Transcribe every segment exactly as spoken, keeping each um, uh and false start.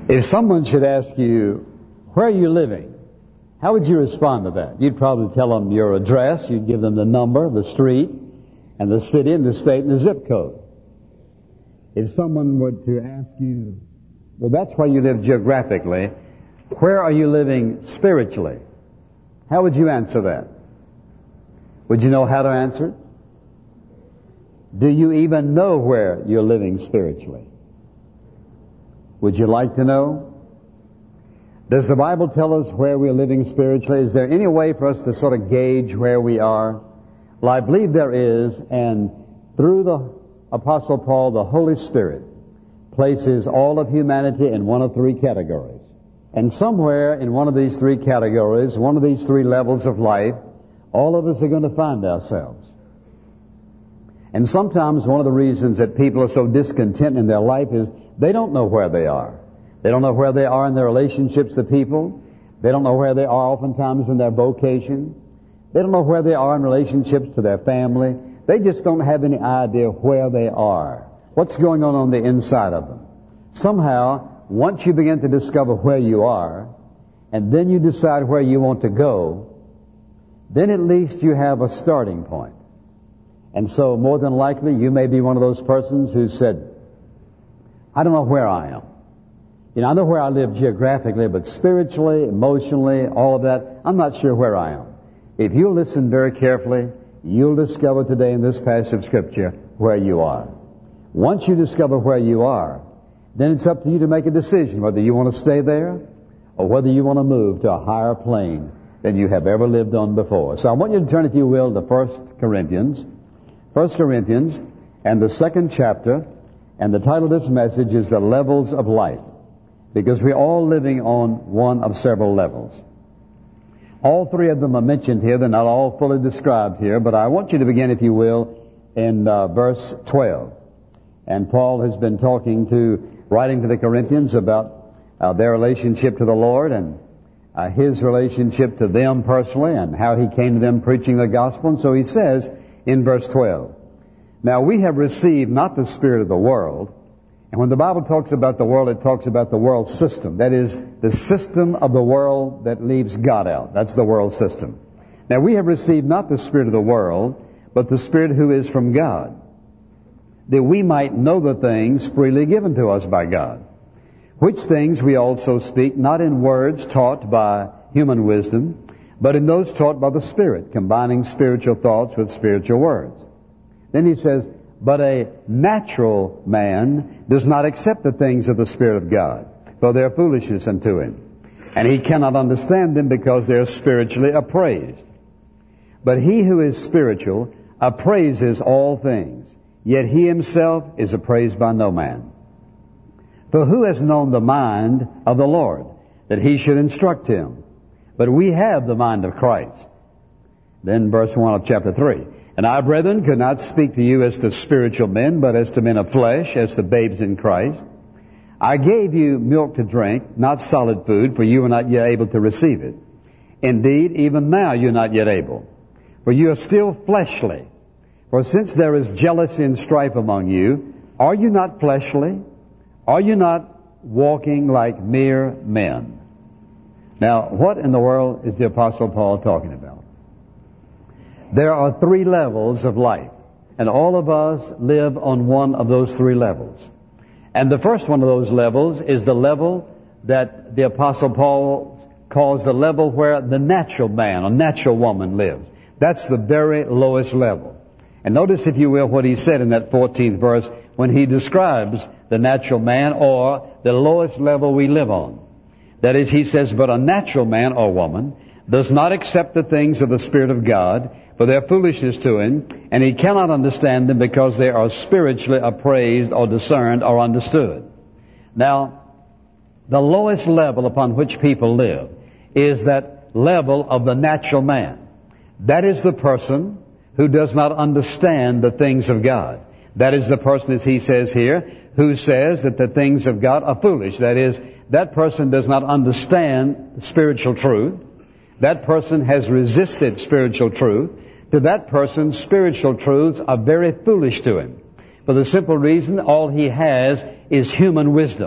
If someone should ask you, where are you living? How would you respond to that? You'd probably tell them your address, you'd give them the number, the street, and the city, and the state, and the zip code. If someone were to ask you, well, that's where you live geographically, where are you living spiritually? How would you answer that? Would you know how to answer it? Do you even know where you're living spiritually? Would you like to know? Does the Bible tell us where we're living spiritually? Is there any way for us to sort of gauge where we are? Well, I believe there is, and through the Apostle Paul, the Holy Spirit places all of humanity in one of three categories. And somewhere in one of these three categories, one of these three levels of life, all of us are going to find ourselves. And sometimes one of the reasons that people are so discontent in their life is they don't know where they are. They don't know where they are in their relationships to people. They don't know where they are oftentimes in their vocation. They don't know where they are in relationships to their family. They just don't have any idea where they are. What's going on on the inside of them? Somehow, once you begin to discover where you are, and then you decide where you want to go, then at least you have a starting point. And so, more than likely, you may be one of those persons who said, I don't know where I am. You know, I know where I live geographically, but spiritually, emotionally, all of that, I'm not sure where I am. If you listen very carefully, you'll discover today in this passage of Scripture where you are. Once you discover where you are, then it's up to you to make a decision whether you want to stay there or whether you want to move to a higher plane than you have ever lived on before. So I want you to turn, if you will, to First Corinthians. First Corinthians and the second chapter, and the title of this message is The Levels of Life, because we're all living on one of several levels. All three of them are mentioned here. They're not all fully described here, but I want you to begin, if you will, in uh, verse twelve. And Paul has been talking to, writing to the Corinthians about uh, their relationship to the Lord and uh, his relationship to them personally and how he came to them preaching the gospel. And so he says in verse twelve, now we have received not the spirit of the world. And when the Bible talks about the world, it talks about the world system. That is, the system of the world that leaves God out. That's the world system. Now we have received not the spirit of the world, but the Spirit who is from God, that we might know the things freely given to us by God, which things we also speak, not in words taught by human wisdom, but in those taught by the Spirit, combining spiritual thoughts with spiritual words. Then he says, but a natural man does not accept the things of the Spirit of God, for they are foolishness unto him. And he cannot understand them because they are spiritually appraised. But he who is spiritual appraises all things, yet he himself is appraised by no man. For who has known the mind of the Lord, that he should instruct him? But we have the mind of Christ. Then verse one of chapter three. And I, brethren, could not speak to you as to spiritual men, but as to men of flesh, as to babes in Christ. I gave you milk to drink, not solid food, for you were not yet able to receive it. Indeed, even now you're not yet able, for you are still fleshly. For since there is jealousy and strife among you, are you not fleshly? Are you not walking like mere men? Now, what in the world is the Apostle Paul talking about? There are three levels of life, and all of us live on one of those three levels. And the first one of those levels is the level that the Apostle Paul calls the level where the natural man or natural woman lives. That's the very lowest level. And notice, if you will, what he said in that fourteenth verse when he describes the natural man, or the lowest level we live on. That is, he says, but a natural man or woman does not accept the things of the Spirit of God, for they are foolishness to him, and he cannot understand them because they are spiritually appraised or discerned or understood. Now, the lowest level upon which people live is that level of the natural man. That is the person who does not understand the things of God. That is the person, as he says here, who says that the things of God are foolish. That is, that person does not understand spiritual truth. That person has resisted spiritual truth. To that person, spiritual truths are very foolish to him. For the simple reason, all he has is human wisdom,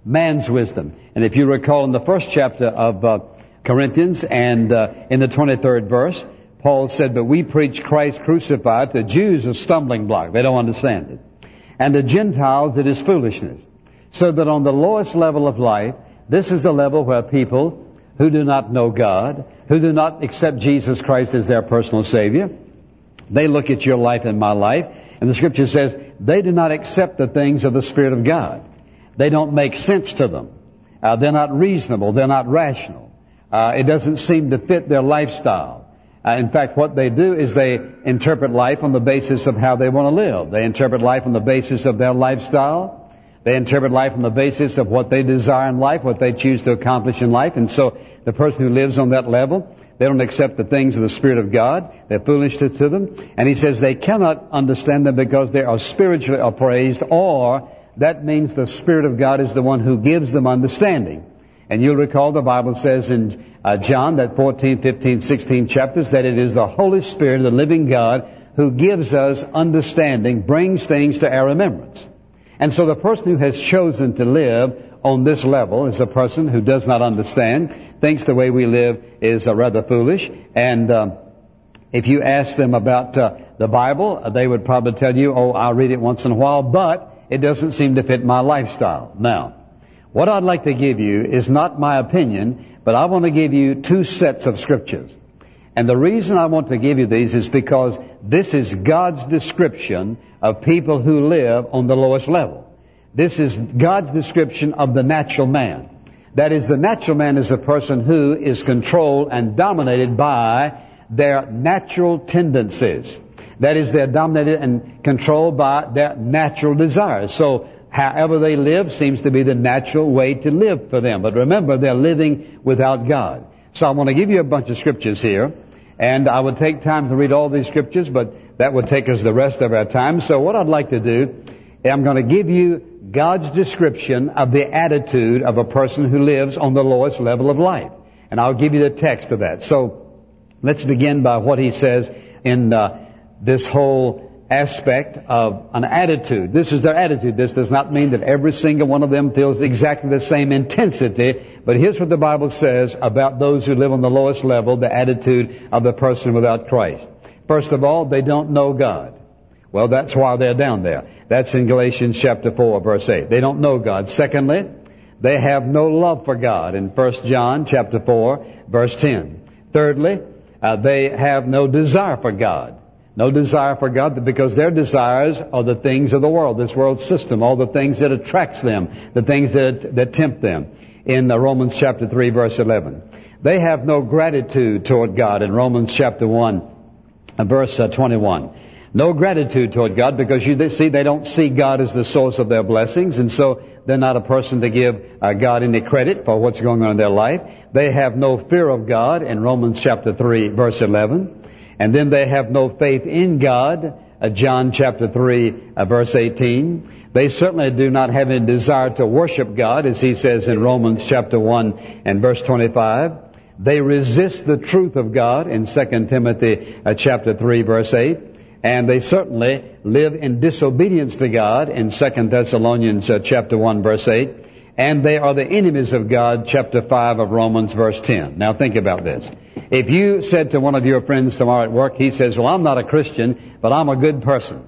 man's wisdom. And if you recall in the first chapter of uh, Corinthians and uh, in the twenty-third verse, Paul said, but we preach Christ crucified. The Jews a stumbling block. They don't understand it. And the Gentiles it is foolishness. So that on the lowest level of life, this is the level where people who do not know God, who do not accept Jesus Christ as their personal Savior, they look at your life and my life, and the Scripture says they do not accept the things of the Spirit of God. They don't make sense to them. Uh, they're not reasonable. They're not rational. Uh, it doesn't seem to fit their lifestyle. Uh, in fact, what they do is they interpret life on the basis of how they want to live. They interpret life on the basis of their lifestyle. They interpret life on the basis of what they desire in life, what they choose to accomplish in life. And so the person who lives on that level, they don't accept the things of the Spirit of God. They're foolishness to them. And he says they cannot understand them because they are spiritually appraised, or that means the Spirit of God is the one who gives them understanding. And you'll recall the Bible says in uh, John, that fourteen, fifteen, sixteen chapters, that it is the Holy Spirit, the living God, who gives us understanding, brings things to our remembrance. And so the person who has chosen to live on this level is a person who does not understand, thinks the way we live is uh, rather foolish. And um, if you ask them about uh, the Bible, uh, they would probably tell you, oh, I'll read it once in a while, but it doesn't seem to fit my lifestyle. Now, what I'd like to give you is not my opinion, but I want to give you two sets of scriptures. And the reason I want to give you these is because this is God's description of people who live on the lowest level. This is God's description of the natural man. That is, the natural man is a person who is controlled and dominated by their natural tendencies. That is, they're dominated and controlled by their natural desires. So, however they live seems to be the natural way to live for them. But remember, they're living without God. So I want to give you a bunch of scriptures here. And I would take time to read all these scriptures, but that would take us the rest of our time. So what I'd like to do, I'm going to give you God's description of the attitude of a person who lives on the lowest level of life. And I'll give you the text of that. So let's begin by what he says in uh, this whole aspect of an attitude. This is their attitude. This does not mean that every single one of them feels exactly the same intensity, but here's what the Bible says about those who live on the lowest level, the attitude of the person without Christ. First of all, they don't know God. Well, that's why they're down there. That's in Galatians chapter four, verse eight. They don't know God. Secondly, they have no love for God in First John chapter four, verse ten. Thirdly, uh, they have no desire for God. No desire for God, because their desires are the things of the world, this world system, all the things that attracts them, the things that, that tempt them. In uh, Romans chapter three, verse eleven. They have no gratitude toward God in Romans chapter one, uh, verse uh, twenty-one. No gratitude toward God, because you they see they don't see God as the source of their blessings, and so they're not a person to give uh, God any credit for what's going on in their life. They have no fear of God in Romans chapter three, verse eleven. And then they have no faith in God, uh, John chapter three, uh, verse eighteen. They certainly do not have any desire to worship God, as he says in Romans chapter one and verse twenty-five. They resist the truth of God in Second Timothy uh, chapter three, verse eight. And they certainly live in disobedience to God in Second Thessalonians uh, chapter one, verse eight. And they are the enemies of God, chapter five of Romans, verse ten. Now think about this. If you said to one of your friends tomorrow at work, he says, well, I'm not a Christian, but I'm a good person.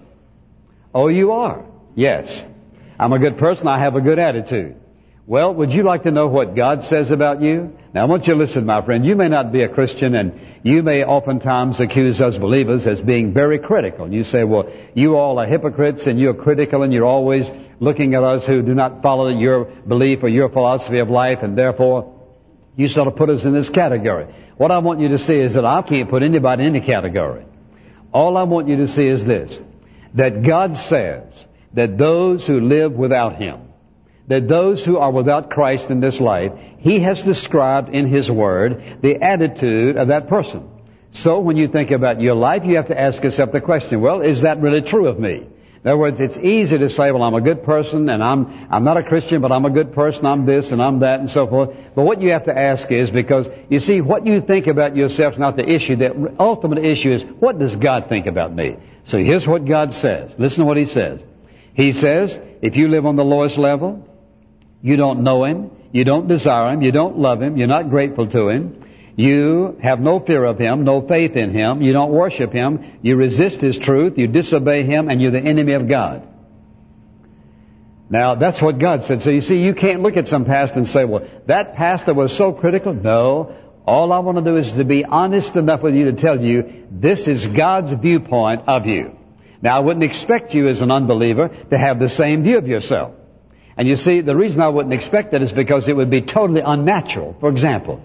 Oh, you are? Yes. I'm a good person. I have a good attitude. Well, would you like to know what God says about you? Now, I want you to listen, my friend. You may not be a Christian, and you may oftentimes accuse us believers as being very critical. And you say, well, you all are hypocrites, and you're critical, and you're always looking at us who do not follow your belief or your philosophy of life, and therefore you sort of put us in this category. What I want you to see is that I can't put anybody in any category. All I want you to see is this, that God says that those who live without Him, that those who are without Christ in this life, He has described in His Word the attitude of that person. So when you think about your life, you have to ask yourself the question, well, is that really true of me? In other words, it's easy to say, well, I'm a good person, and I'm I'm not a Christian, but I'm a good person, I'm this, and I'm that, and so forth. But what you have to ask is, because, you see, what you think about yourself is not the issue. The ultimate issue is, what does God think about me? So here's what God says. Listen to what He says. He says, if you live on the lowest level, You don't know Him. You don't desire Him. You don't love Him. You're not grateful to Him. You have no fear of Him, no faith in Him. You don't worship Him. You resist His truth. You disobey Him, and you're the enemy of God. Now, that's what God said. So you see, you can't look at some pastor and say, well, that pastor was so critical. No. All I want to do is to be honest enough with you to tell you, this is God's viewpoint of you. Now, I wouldn't expect you as an unbeliever to have the same view of yourself. And you see, the reason I wouldn't expect that is because it would be totally unnatural. For example,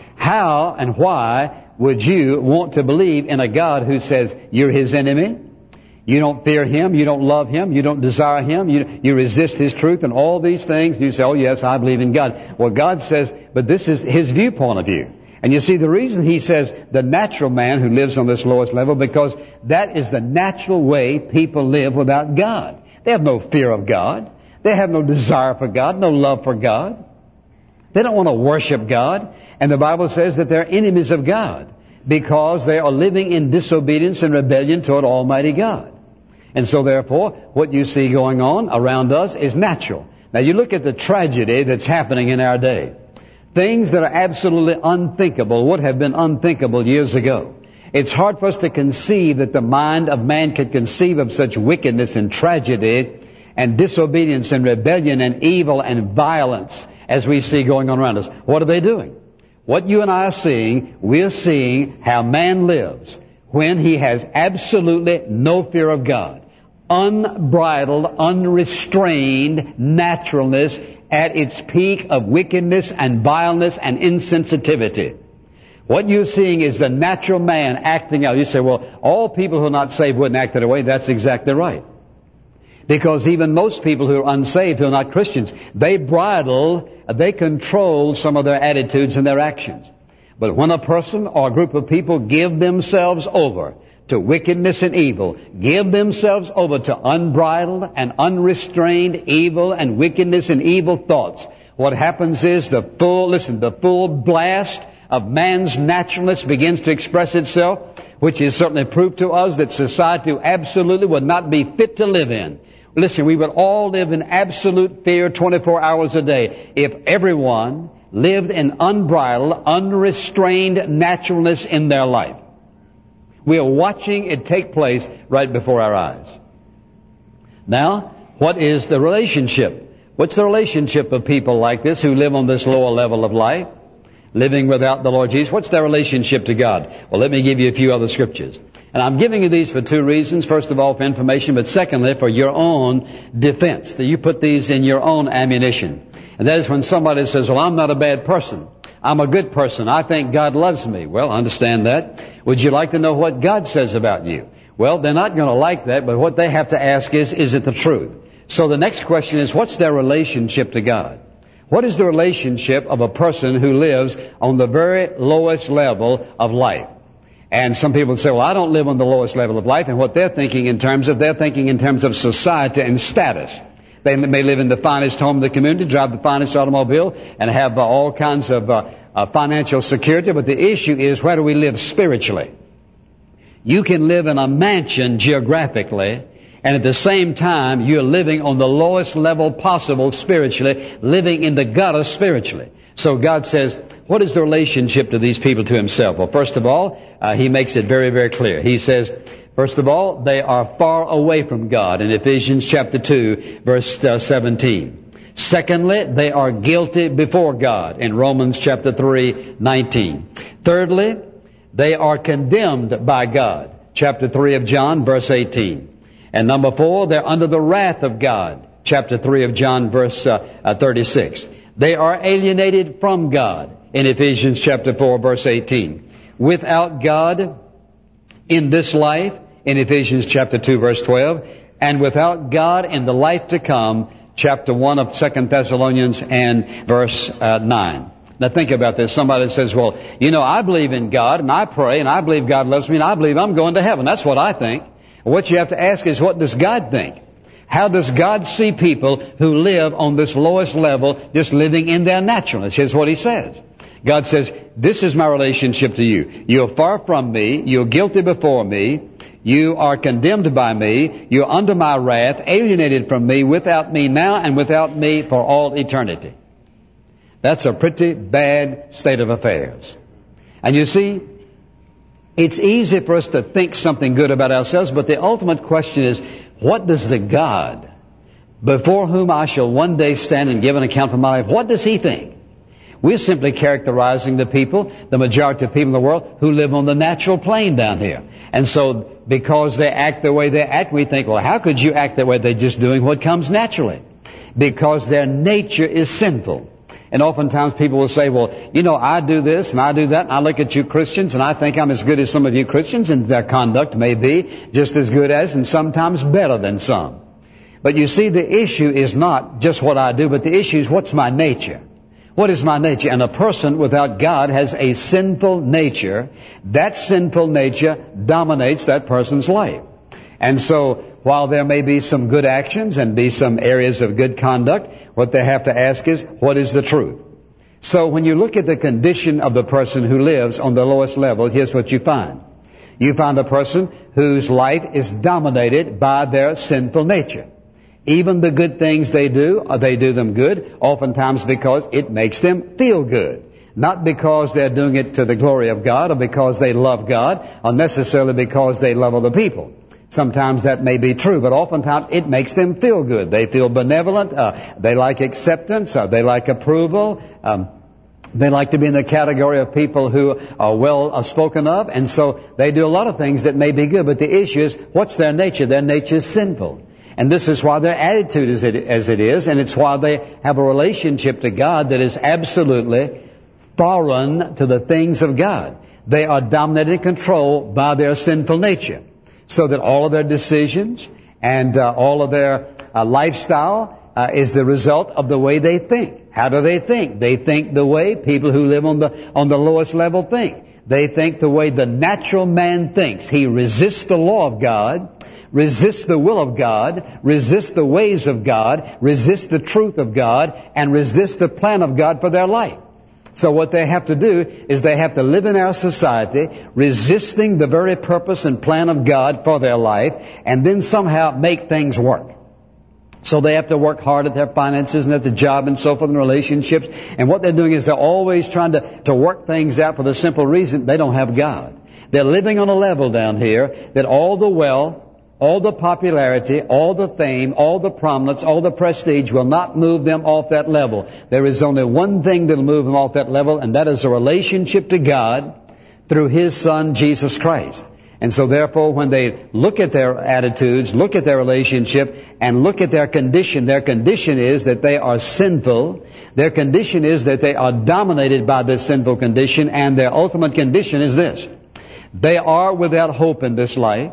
how and why would you want to believe in a God who says you're His enemy? You don't fear Him, you don't love Him, you don't desire Him, you, you resist His truth and all these things. You say, oh yes, I believe in God. Well, God says, but this is His viewpoint of you. And you see, the reason He says the natural man who lives on this lowest level, because that is the natural way people live without God. They have no fear of God. They have no desire for God, no love for God. They don't want to worship God. And the Bible says that they're enemies of God because they are living in disobedience and rebellion toward Almighty God. And so therefore, what you see going on around us is natural. Now you look at the tragedy that's happening in our day. Things that are absolutely unthinkable would have been unthinkable years ago. It's hard for us to conceive that the mind of man could conceive of such wickedness and tragedy and disobedience and rebellion and evil and violence as we see going on around us. What are they doing? What you and I are seeing, we're seeing how man lives when he has absolutely no fear of God. Unbridled, unrestrained naturalness at its peak of wickedness and vileness and insensitivity. What you're seeing is the natural man acting out. You say, well, all people who are not saved wouldn't act that way. That's exactly right. Because even most people who are unsaved, who are not Christians, they bridle, they control some of their attitudes and their actions. But when a person or a group of people give themselves over to wickedness and evil, give themselves over to unbridled and unrestrained evil and wickedness and evil thoughts, what happens is the full, listen, the full blast of man's naturalness begins to express itself, which is certainly proof to us that society absolutely would not be fit to live in. Listen, we would all live in absolute fear twenty-four hours a day if everyone lived in unbridled, unrestrained naturalness in their life. We are watching it take place right before our eyes. Now, what is the relationship? What's the relationship of people like this who live on this lower level of life, living without the Lord Jesus? What's their relationship to God? Well, let me give you a few other scriptures. And I'm giving you these for two reasons. First of all, for information, but secondly, for your own defense, that you put these in your own ammunition. And that is when somebody says, well, I'm not a bad person. I'm a good person. I think God loves me. Well, understand that. Would you like to know what God says about you? Well, they're not going to like that, but what they have to ask is, is it the truth? So the next question is, what's their relationship to God? What is the relationship of a person who lives on the very lowest level of life? And some people say, well, I don't live on the lowest level of life. And what they're thinking in terms of, they're thinking in terms of society and status. They may live in the finest home in the community, drive the finest automobile, and have uh, all kinds of uh, uh, financial security. But the issue is, where do we live spiritually? You can live in a mansion geographically, and at the same time, you're living on the lowest level possible spiritually, living in the gutter spiritually. So God says, what is the relationship to these people to Himself? Well, first of all, uh, He makes it very, very clear. He says, first of all, they are far away from God in Ephesians chapter two, verse uh, seventeen. Secondly, they are guilty before God in Romans chapter three, nineteen. Thirdly, they are condemned by God, chapter three of John, verse eighteen. And number four, they're under the wrath of God, chapter three of John, verse uh, uh, thirty-six. They are alienated from God in Ephesians chapter four, verse eighteen. Without God in this life, in Ephesians chapter two, verse twelve, and without God in the life to come, chapter one of Second Thessalonians and verse uh, nine. Now think about this. Somebody says, well, you know, I believe in God, and I pray, and I believe God loves me, and I believe I'm going to heaven. That's what I think. What you have to ask is, what does God think? How does God see people who live on this lowest level, just living in their naturalness? Here's what He says. God says, this is my relationship to you. You're far from me. You're guilty before me. You are condemned by me. You're under my wrath, alienated from me, without me now and without me for all eternity. That's a pretty bad state of affairs. And you see, it's easy for us to think something good about ourselves, but the ultimate question is, what does the God before whom I shall one day stand and give an account for my life, what does He think? We're simply characterizing the people, the majority of people in the world, who live on the natural plane down here. And so, because they act the way they act, we think, well, how could you act that way? They're just doing what comes naturally. Because their nature is sinful. And oftentimes people will say, well, you know, I do this and I do that, and I look at you Christians and I think I'm as good as some of you Christians, and their conduct may be just as good as and sometimes better than some. But you see, the issue is not just what I do, but the issue is what's my nature. What is my nature? And a person without God has a sinful nature. That sinful nature dominates that person's life. And so, while there may be some good actions and be some areas of good conduct, what they have to ask is, what is the truth? So when you look at the condition of the person who lives on the lowest level, here's what you find. You find a person whose life is dominated by their sinful nature. Even the good things they do, they do them good, oftentimes because it makes them feel good. Not because they're doing it to the glory of God or because they love God, or necessarily because they love other people. Sometimes that may be true, but oftentimes it makes them feel good. They feel benevolent, uh, they like acceptance, uh, they like approval, um, they like to be in the category of people who are well uh, spoken of, and so they do a lot of things that may be good, but the issue is, what's their nature? Their nature is sinful. And this is why their attitude is as it is, and it's why they have a relationship to God that is absolutely foreign to the things of God. They are dominated and controlled by their sinful nature, so that all of their decisions and uh, all of their uh, lifestyle uh, is the result of the way they think. How do they think? They think the way people who live on the on the lowest level think. They think the way the natural man thinks. He resists the law of God, resists the will of God, resists the ways of God, resists the truth of God, and resists the plan of God for their life. So what they have to do is they have to live in our society, resisting the very purpose and plan of God for their life, and then somehow make things work. So they have to work hard at their finances and at the job and so forth and relationships. And what they're doing is they're always trying to, to work things out for the simple reason they don't have God. They're living on a level down here that all the wealth, all the popularity, all the fame, all the prominence, all the prestige will not move them off that level. There is only one thing that will move them off that level, and that is a relationship to God through His Son, Jesus Christ. And so therefore, when they look at their attitudes, look at their relationship, and look at their condition, their condition is that they are sinful. Their condition is that they are dominated by this sinful condition, and their ultimate condition is this. They are without hope in this life,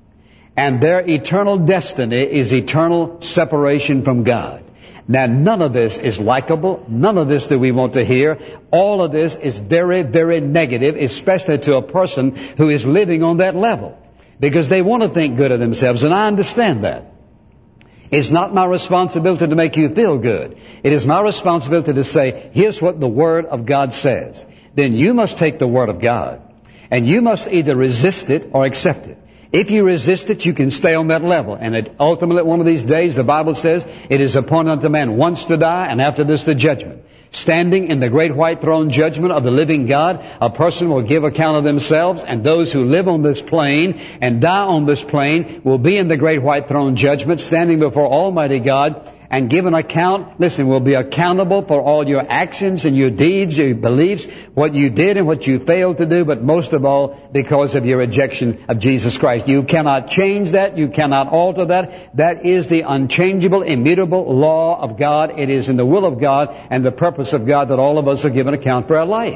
and their eternal destiny is eternal separation from God. Now, none of this is likable. None of this do we want to hear. All of this is very, very negative, especially to a person who is living on that level, because they want to think good of themselves, and I understand that. It's not my responsibility to make you feel good. It is my responsibility to say, here's what the Word of God says. Then you must take the Word of God, and you must either resist it or accept it. If you resist it, you can stay on that level. And it, ultimately, one of these days, the Bible says, it is appointed unto man once to die, and after this the judgment. Standing in the great white throne judgment of the living God, a person will give account of themselves, and those who live on this plane and die on this plane will be in the great white throne judgment, standing before Almighty God, and give an account. Listen, will be accountable for all your actions and your deeds, your beliefs, what you did and what you failed to do, but most of all, because of your rejection of Jesus Christ. You cannot change that. You cannot alter that. That is the unchangeable, immutable law of God. It is in the will of God and the purpose of God that all of us are given account for our life.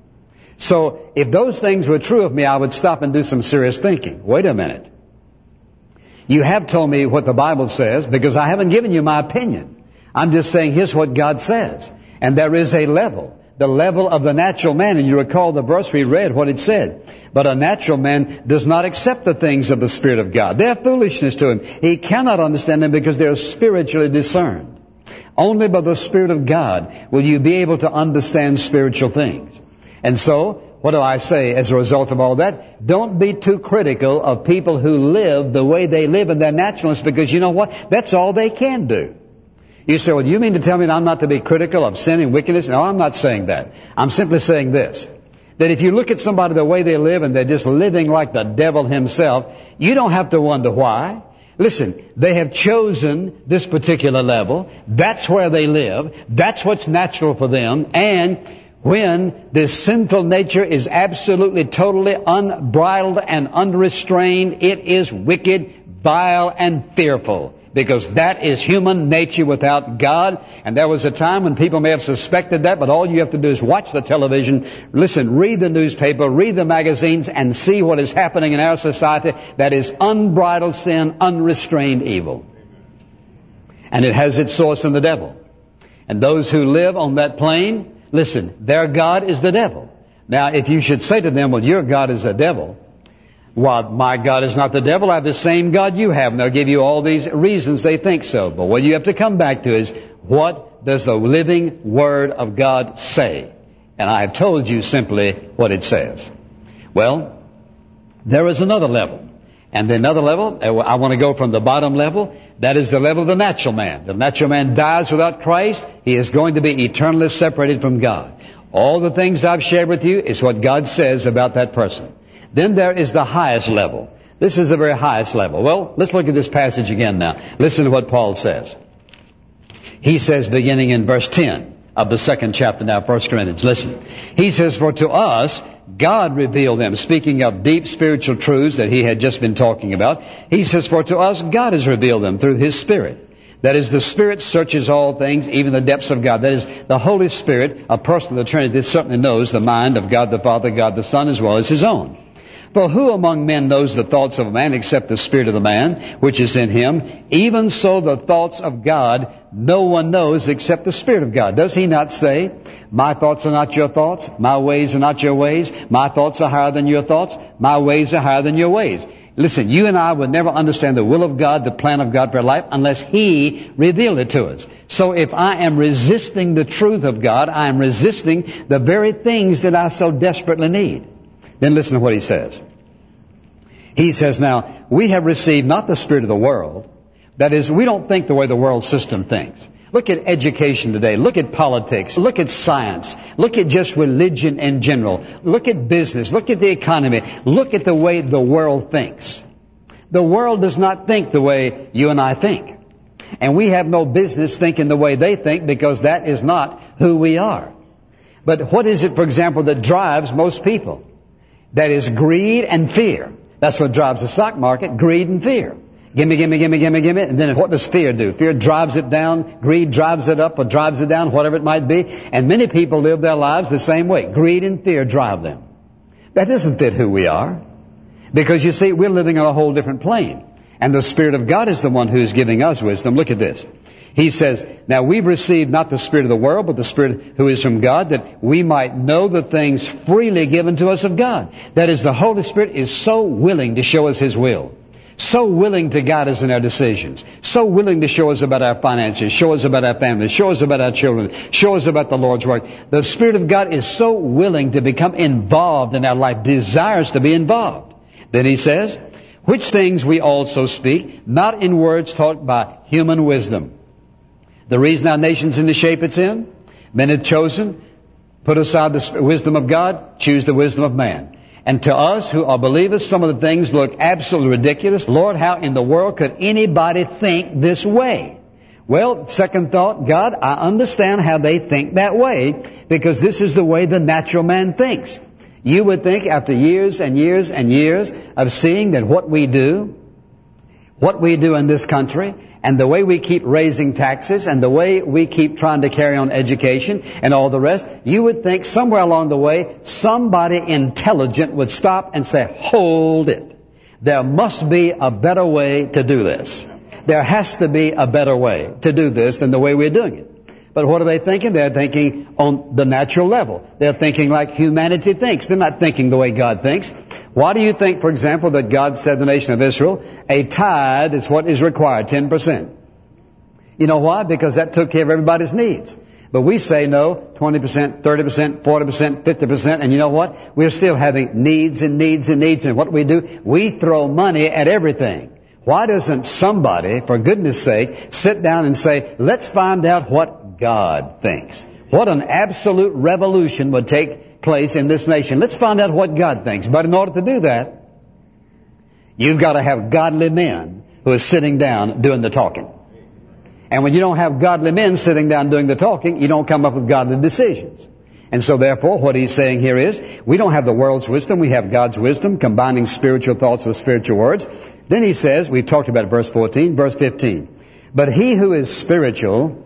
So, if those things were true of me, I would stop and do some serious thinking. Wait a minute. You have told me what the Bible says, because I haven't given you my opinion. I'm just saying, here's what God says. And there is a level, the level of the natural man. And you recall the verse we read, what it said. But a natural man does not accept the things of the Spirit of God. They're foolishness to him. He cannot understand them because they're spiritually discerned. Only by the Spirit of God will you be able to understand spiritual things. And so, what do I say as a result of all that? Don't be too critical of people who live the way they live in their naturalness, because you know what? That's all they can do. You say, well, you mean to tell me that I'm not to be critical of sin and wickedness? No, I'm not saying that. I'm simply saying this, that if you look at somebody the way they live and they're just living like the devil himself, you don't have to wonder why. Listen, they have chosen this particular level. That's where they live. That's what's natural for them. And when this sinful nature is absolutely, totally unbridled and unrestrained, it is wicked, vile, and fearful. Because that is human nature without God. And there was a time when people may have suspected that, but all you have to do is watch the television, listen, read the newspaper, read the magazines, and see what is happening in our society. That is unbridled sin, unrestrained evil. And it has its source in the devil. And those who live on that plane, listen, their God is the devil. Now, if you should say to them, well, your God is the devil, well, my God is not the devil. I have the same God you have. And they'll give you all these reasons they think so. But what you have to come back to is, what does the living Word of God say? And I have told you simply what it says. Well, there is another level. And another level, I want to go from the bottom level. That is the level of the natural man. The natural man dies without Christ. He is going to be eternally separated from God. All the things I've shared with you is what God says about that person. Then there is the highest level. This is the very highest level. Well, let's look at this passage again now. Listen to what Paul says. He says, beginning in verse ten of the second chapter now, First Corinthians. Listen. He says, for to us God revealed them. Speaking of deep spiritual truths that he had just been talking about. He says, for to us God has revealed them through His Spirit. That is, the Spirit searches all things, even the depths of God. That is, the Holy Spirit, a person of the Trinity, certainly knows the mind of God the Father, God the Son, as well as His own. For who among men knows the thoughts of a man except the spirit of the man, which is in him? Even so the thoughts of God no one knows except the Spirit of God. Does He not say, my thoughts are not your thoughts, my ways are not your ways, my thoughts are higher than your thoughts, my ways are higher than your ways? Listen, you and I would never understand the will of God, the plan of God for our life, unless He revealed it to us. So if I am resisting the truth of God, I am resisting the very things that I so desperately need. Then listen to what he says. He says, now, we have received not the spirit of the world. That is, we don't think the way the world system thinks. Look at education today. Look at politics. Look at science. Look at just religion in general. Look at business. Look at the economy. Look at the way the world thinks. The world does not think the way you and I think. And we have no business thinking the way they think, because that is not who we are. But what is it, for example, that drives most people? That is greed and fear. That's what drives the stock market, greed and fear. Gimme, gimme, gimme, gimme, gimme. And then what does fear do? Fear drives it down. Greed drives it up or drives it down, whatever it might be. And many people live their lives the same way. Greed and fear drive them. That doesn't fit who we are. Because you see, we're living on a whole different plane. And the Spirit of God is the one who is giving us wisdom. Look at this. He says, now we've received not the spirit of the world, but the Spirit who is from God, that we might know the things freely given to us of God. That is, the Holy Spirit is so willing to show us His will. So willing to guide us in our decisions. So willing to show us about our finances, show us about our families, show us about our children, show us about the Lord's work. The Spirit of God is so willing to become involved in our life, desires to be involved. Then He says, which things we also speak, not in words taught by human wisdom. The reason our nation's in the shape it's in, men have chosen, put aside the wisdom of God, choose the wisdom of man. And to us who are believers, some of the things look absolutely ridiculous. Lord, how in the world could anybody think this way? Well, second thought, God, I understand how they think that way, because this is the way the natural man thinks. You would think after years and years and years of seeing that what we do, what we do in this country, and the way we keep raising taxes, and the way we keep trying to carry on education and all the rest, you would think somewhere along the way somebody intelligent would stop and say, hold it. There must be a better way to do this. There has to be a better way to do this than the way we're doing it. But what are they thinking? They're thinking on the natural level. They're thinking like humanity thinks. They're not thinking the way God thinks. Why do you think, for example, that God said to the nation of Israel, a tithe is what is required, ten percent? You know why? Because that took care of everybody's needs. But we say no, twenty percent, thirty percent, forty percent, fifty percent, and you know what? We're still having needs and needs and needs. And what we do, we throw money at everything. Why doesn't somebody, for goodness sake, sit down and say, let's find out what God thinks? What an absolute revolution would take place in this nation. Let's find out what God thinks. But in order to do that, you've got to have godly men who are sitting down doing the talking. And when you don't have godly men sitting down doing the talking, you don't come up with godly decisions. And so therefore, what he's saying here is, we don't have the world's wisdom, we have God's wisdom, combining spiritual thoughts with spiritual words. Then he says, we've talked about verse fourteen, verse fifteen, but he who is spiritual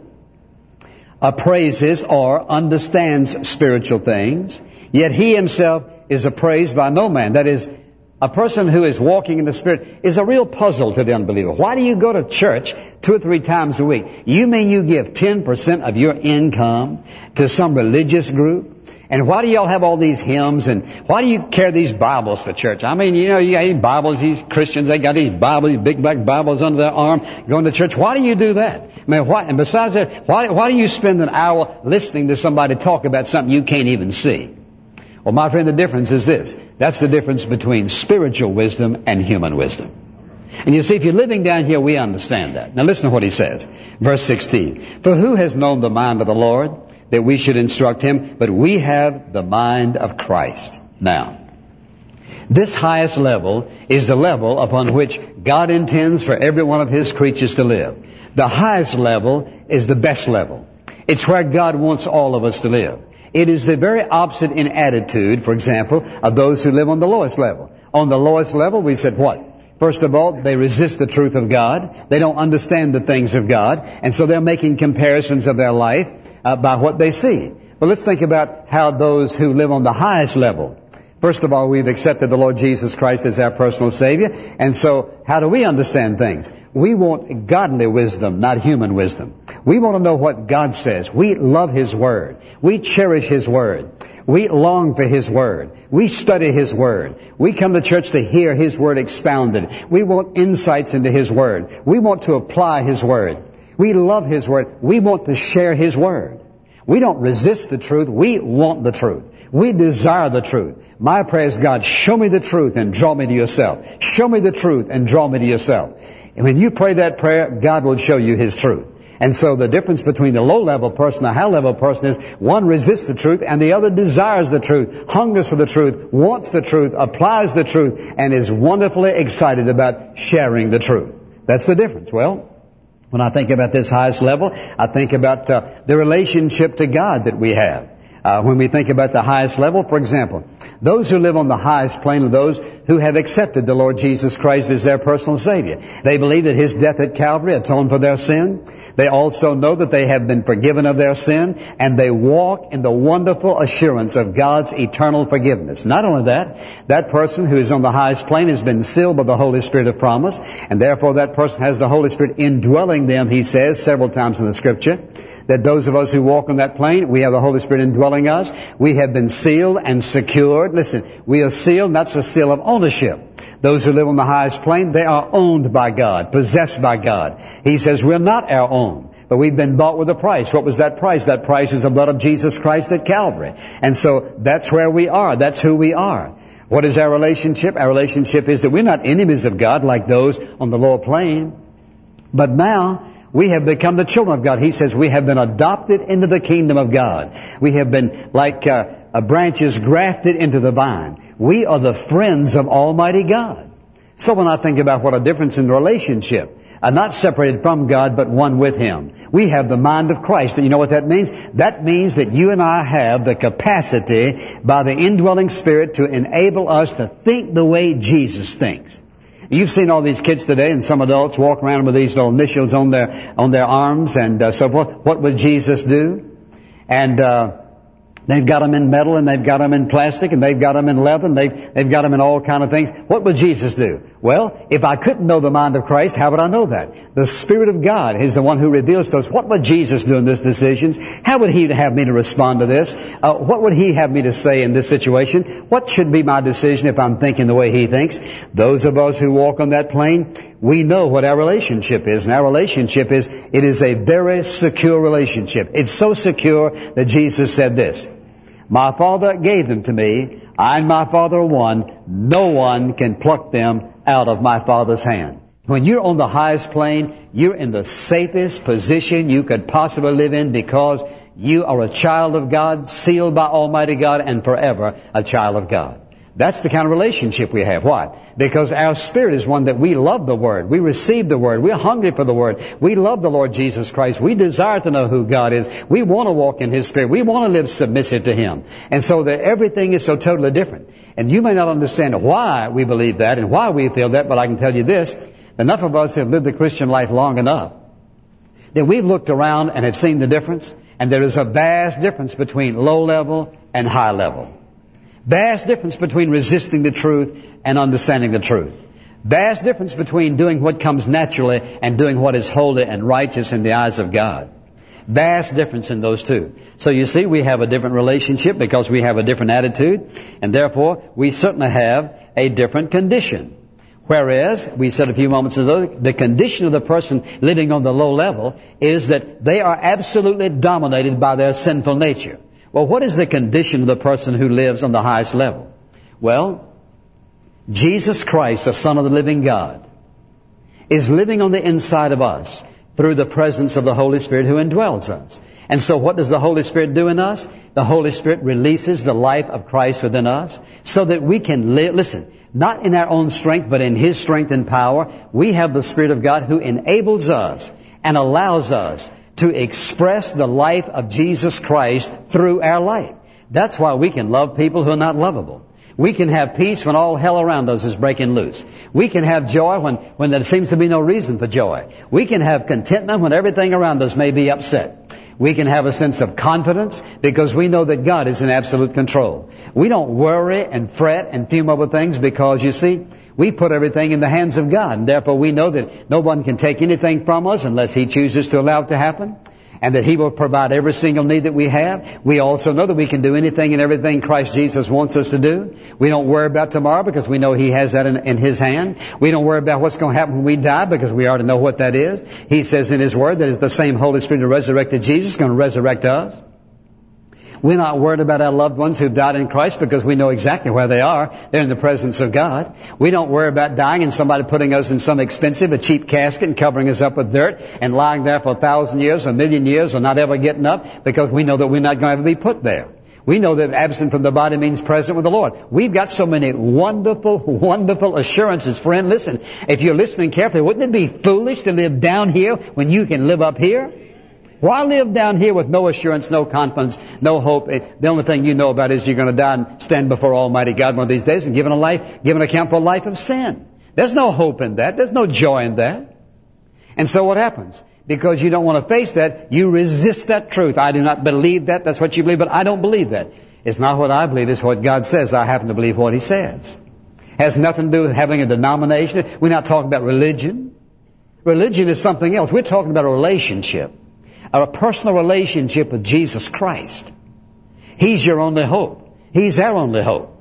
appraises or understands spiritual things, yet he himself is appraised by no man. That is, a person who is walking in the Spirit is a real puzzle to the unbeliever. Why do you go to church two or three times a week? You mean you give ten percent of your income to some religious group? And why do y'all have all these hymns? And why do you carry these Bibles to church? I mean, you know, you got these Bibles, these Christians, they got these Bibles, these big black Bibles under their arm, going to church. Why do you do that? I mean, why, and besides that, why, why do you spend an hour listening to somebody talk about something you can't even see? Well, my friend, the difference is this. That's the difference between spiritual wisdom and human wisdom. And you see, if you're living down here, we understand that. Now listen to what he says. Verse sixteen. For who has known the mind of the Lord, that we should instruct him? But we have the mind of Christ. Now, this highest level is the level upon which God intends for every one of his creatures to live. The highest level is the best level. It's where God wants all of us to live. It is the very opposite in attitude, for example, of those who live on the lowest level. On the lowest level, we said what? First of all, they resist the truth of God. They don't understand the things of God. And so they're making comparisons of their life uh, by what they see. But let's think about how those who live on the highest level. First of all, we've accepted the Lord Jesus Christ as our personal Savior. And so how do we understand things? We want godly wisdom, not human wisdom. We want to know what God says. We love His Word. We cherish His Word. We long for His Word. We study His Word. We come to church to hear His Word expounded. We want insights into His Word. We want to apply His Word. We love His Word. We want to share His Word. We don't resist the truth. We want the truth. We desire the truth. My prayer is, God, show me the truth and draw me to yourself. Show me the truth and draw me to yourself. And when you pray that prayer, God will show you His truth. And so the difference between the low-level person and the high-level person is one resists the truth and the other desires the truth, hungers for the truth, wants the truth, applies the truth, and is wonderfully excited about sharing the truth. That's the difference. Well, when I think about this highest level, I think about uh, the relationship to God that we have. Uh, when we think about the highest level, for example, those who live on the highest plane are those who have accepted the Lord Jesus Christ as their personal Savior. They believe that His death at Calvary atoned for their sin. They also know that they have been forgiven of their sin, and they walk in the wonderful assurance of God's eternal forgiveness. Not only that, that person who is on the highest plane has been sealed by the Holy Spirit of promise, and therefore that person has the Holy Spirit indwelling them, he says several times in the Scripture, that those of us who walk on that plane, we have the Holy Spirit indwelling us. We have been sealed and secured. Listen, we are sealed, that's a seal of ownership. Those who live on the highest plane, they are owned by God, possessed by God. He says we're not our own, but we've been bought with a price. What was that price? That price is the blood of Jesus Christ at Calvary. And so that's where we are. That's who we are. What is our relationship? Our relationship is that we're not enemies of God like those on the lower plane. But now, we have become the children of God. He says we have been adopted into the kingdom of God. We have been like uh, uh, branches grafted into the vine. We are the friends of Almighty God. So when I think about what a difference in relationship, uh, not separated from God, but one with Him. We have the mind of Christ. And you know what that means? That means that you and I have the capacity by the indwelling Spirit to enable us to think the way Jesus thinks. You've seen all these kids today, and some adults walk around with these little initials on their on their arms and uh, so forth. What would Jesus do? And uh, They've got them in metal, and they've got them in plastic, and they've got them in leather, and they've, they've got them in all kind of things. What would Jesus do? Well, if I couldn't know the mind of Christ, how would I know that? The Spirit of God is the one who reveals to us. What would Jesus do in this decision? How would He have me to respond to this? Uh, what would He have me to say in this situation? What should be my decision if I'm thinking the way He thinks? Those of us who walk on that plane, we know what our relationship is. And our relationship is, it is a very secure relationship. It's so secure that Jesus said this: my Father gave them to me. I and my Father are one. No one can pluck them out of my Father's hand. When you're on the highest plane, you're in the safest position you could possibly live in, because you are a child of God, sealed by Almighty God, and forever a child of God. That's the kind of relationship we have. Why? Because our spirit is one that we love the Word. We receive the Word. We're hungry for the Word. We love the Lord Jesus Christ. We desire to know who God is. We want to walk in His Spirit. We want to live submissive to Him. And so that everything is so totally different. And you may not understand why we believe that and why we feel that, but I can tell you this: enough of us have lived the Christian life long enough that we've looked around and have seen the difference. And there is a vast difference between low level and high level. Vast difference between resisting the truth and understanding the truth. Vast difference between doing what comes naturally and doing what is holy and righteous in the eyes of God. Vast difference in those two. So you see, we have a different relationship because we have a different attitude, and therefore we certainly have a different condition. Whereas, we said a few moments ago, the condition of the person living on the low level is that they are absolutely dominated by their sinful nature. Well, what is the condition of the person who lives on the highest level? Well, Jesus Christ, the Son of the living God, is living on the inside of us through the presence of the Holy Spirit who indwells us. And so what does the Holy Spirit do in us? The Holy Spirit releases the life of Christ within us so that we can live, listen, not in our own strength, but in His strength and power. We have the Spirit of God who enables us and allows us to express the life of Jesus Christ through our life. That's why we can love people who are not lovable. We can have peace when all hell around us is breaking loose. We can have joy when, when there seems to be no reason for joy. We can have contentment when everything around us may be upset. We can have a sense of confidence because we know that God is in absolute control. We don't worry and fret and fume over things because, you see, we put everything in the hands of God. And therefore we know that no one can take anything from us unless He chooses to allow it to happen. And that He will provide every single need that we have. We also know that we can do anything and everything Christ Jesus wants us to do. We don't worry about tomorrow because we know He has that in, in His hand. We don't worry about what's going to happen when we die because we already know what that is. He says in His Word that it's the same Holy Spirit who resurrected Jesus is going to resurrect us. We're not worried about our loved ones who've died in Christ because we know exactly where they are. They're in the presence of God. We don't worry about dying and somebody putting us in some expensive, a cheap casket and covering us up with dirt and lying there for a thousand years, a million years, or not ever getting up because we know that we're not going to ever be put there. We know that absent from the body means present with the Lord. We've got so many wonderful, wonderful assurances. Friend, listen, if you're listening carefully, wouldn't it be foolish to live down here when you can live up here? Why live down here with no assurance, no confidence, no hope? The only thing you know about is you're going to die and stand before Almighty God one of these days and give an, a life, give an account for a life of sin. There's no hope in that. There's no joy in that. And so what happens? Because you don't want to face that, you resist that truth. I do not believe that. That's what you believe, but I don't believe that. It's not what I believe. It's what God says. I happen to believe what He says. Has nothing to do with having a denomination. We're not talking about religion. Religion is something else. We're talking about a relationship. A personal relationship with Jesus Christ. He's your only hope. He's our only hope.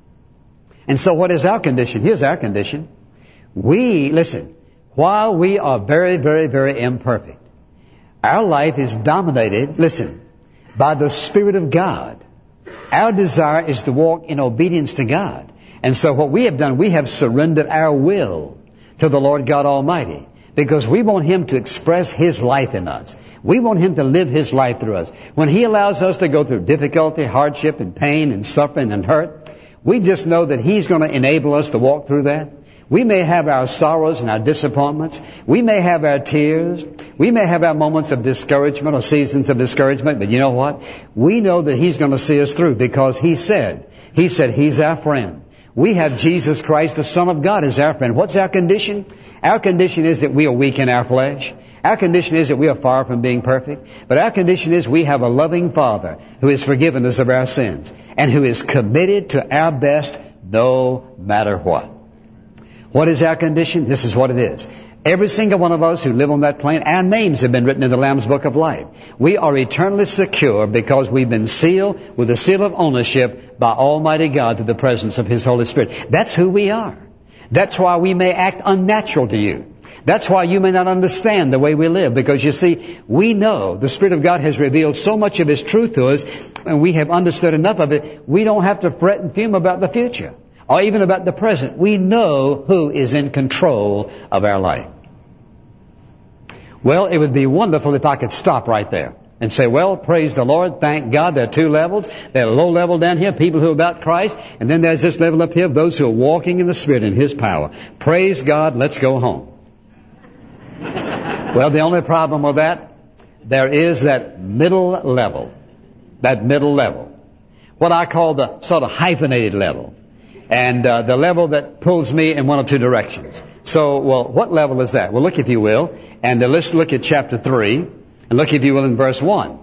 And so what is our condition? Here's our condition. We, listen, while we are very, very, very imperfect, our life is dominated, listen, by the Spirit of God. Our desire is to walk in obedience to God. And so what we have done, we have surrendered our will to the Lord God Almighty. Because we want Him to express His life in us. We want Him to live His life through us. When He allows us to go through difficulty, hardship, and pain, and suffering, and hurt, we just know that He's going to enable us to walk through that. We may have our sorrows and our disappointments. We may have our tears. We may have our moments of discouragement or seasons of discouragement. But you know what? We know that He's going to see us through because He said, He said He's our friend. We have Jesus Christ, the Son of God, as our friend. What's our condition? Our condition is that we are weak in our flesh. Our condition is that we are far from being perfect. But our condition is we have a loving Father who has forgiven us of our sins and who is committed to our best no matter what. What is our condition? This is what it is. Every single one of us who live on that plane, our names have been written in the Lamb's Book of Life. We are eternally secure because we've been sealed with the seal of ownership by Almighty God through the presence of His Holy Spirit. That's who we are. That's why we may act unnatural to you. That's why you may not understand the way we live, because you see, we know the Spirit of God has revealed so much of His truth to us, and we have understood enough of it, we don't have to fret and fume about the future, or even about the present. We know who is in control of our life. Well, it would be wonderful if I could stop right there and say, well, praise the Lord, thank God. There are two levels. There's a low level down here, people who are about Christ, and then there's this level up here of those who are walking in the Spirit and His power. Praise God, let's go home. Well, the only problem with that, there is that middle level, that middle level, what I call the sort of hyphenated level, and uh, the level that pulls me in one of two directions. So, well, what level is that? Well, look, if you will, and uh, let's look at chapter three, and look, if you will, in verse one.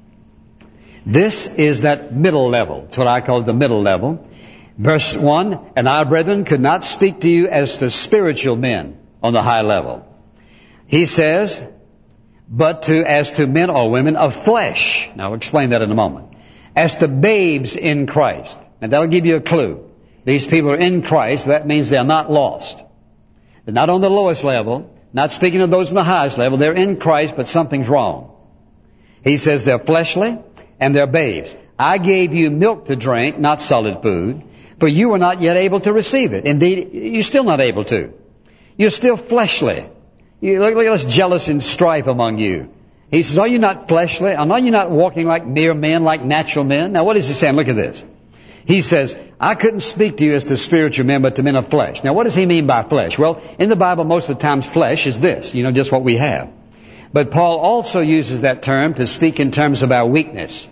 This is that middle level. It's what I call the middle level. Verse one, and I, brethren, could not speak to you as to spiritual men on the high level. He says, but to as to men or women of flesh. Now, I'll explain that in a moment. As to babes in Christ. And that'll give you a clue. These people are in Christ. That means they're not lost. They're not on the lowest level, not speaking of those on the highest level. They're in Christ, but something's wrong. He says they're fleshly and they're babes. I gave you milk to drink, not solid food, for you were not yet able to receive it. Indeed, you're still not able to. You're still fleshly. You, look, look at this jealous and strife among you. He says, are you not fleshly? Are you not walking like mere men, like natural men? Now, what is he saying? Look at this. He says, I couldn't speak to you as to spiritual men, but to men of flesh. Now, what does he mean by flesh? Well, in the Bible, most of the times, flesh is this, you know, just what we have. But Paul also uses that term to speak in terms of our weakness.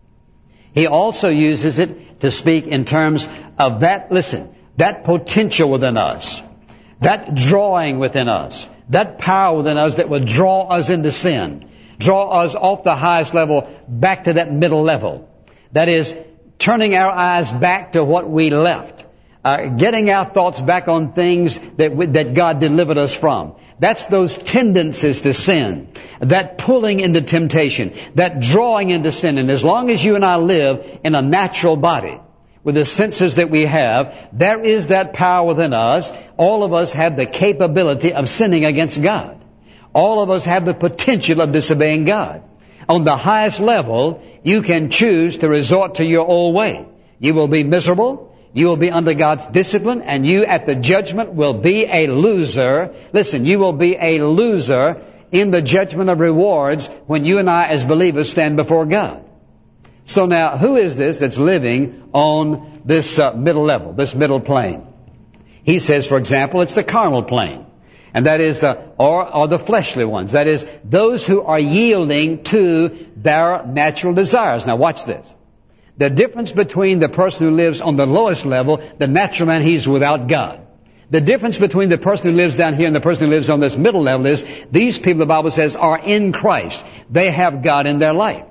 He also uses it to speak in terms of that, listen, that potential within us, that drawing within us, that power within us that will draw us into sin, draw us off the highest level back to that middle level. That is, turning our eyes back to what we left, uh, getting our thoughts back on things that we, that God delivered us from. That's those tendencies to sin, that pulling into temptation, that drawing into sin. And as long as you and I live in a natural body, with the senses that we have, there is that power within us. All of us have the capability of sinning against God. All of us have the potential of disobeying God. On the highest level, you can choose to resort to your old way. You will be miserable. You will be under God's discipline, and you at the judgment will be a loser. Listen, you will be a loser in the judgment of rewards when you and I as believers stand before God. So now, who is this that's living on this uh, middle level, this middle plane? He says, for example, it's the carnal plane. And that is the, or, or the fleshly ones. That is, those who are yielding to their natural desires. Now watch this. The difference between the person who lives on the lowest level, the natural man, he's without God. The difference between the person who lives down here and the person who lives on this middle level is, these people, the Bible says, are in Christ. They have God in their life.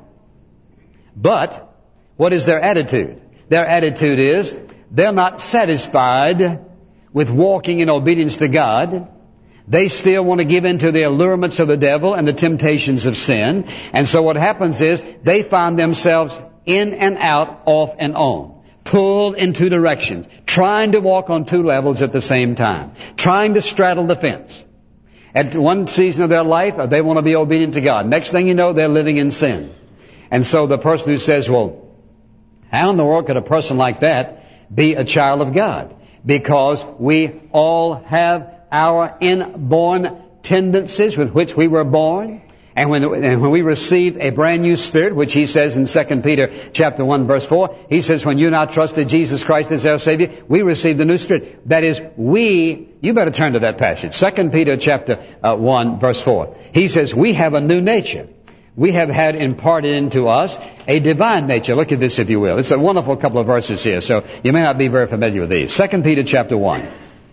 But, what is their attitude? Their attitude is, they're not satisfied with walking in obedience to God. They still want to give in to the allurements of the devil and the temptations of sin. And so what happens is, they find themselves in and out, off and on, pulled in two directions, trying to walk on two levels at the same time, trying to straddle the fence. At one season of their life, they want to be obedient to God. Next thing you know, they're living in sin. And so the person who says, well, how in the world could a person like that be a child of God? Because we all have our inborn tendencies with which we were born. And when, and when we received a brand new spirit, which he says in Second Peter chapter one verse four, he says, when you and I trusted Jesus Christ as our Savior, we received the new spirit. That is, we, you better turn to that passage. Second Peter chapter uh, one verse four. He says, we have a new nature. we have had imparted into us a divine nature. Look at this, if you will. It's a wonderful couple of verses here, so you may not be very familiar with these. Second Peter chapter one.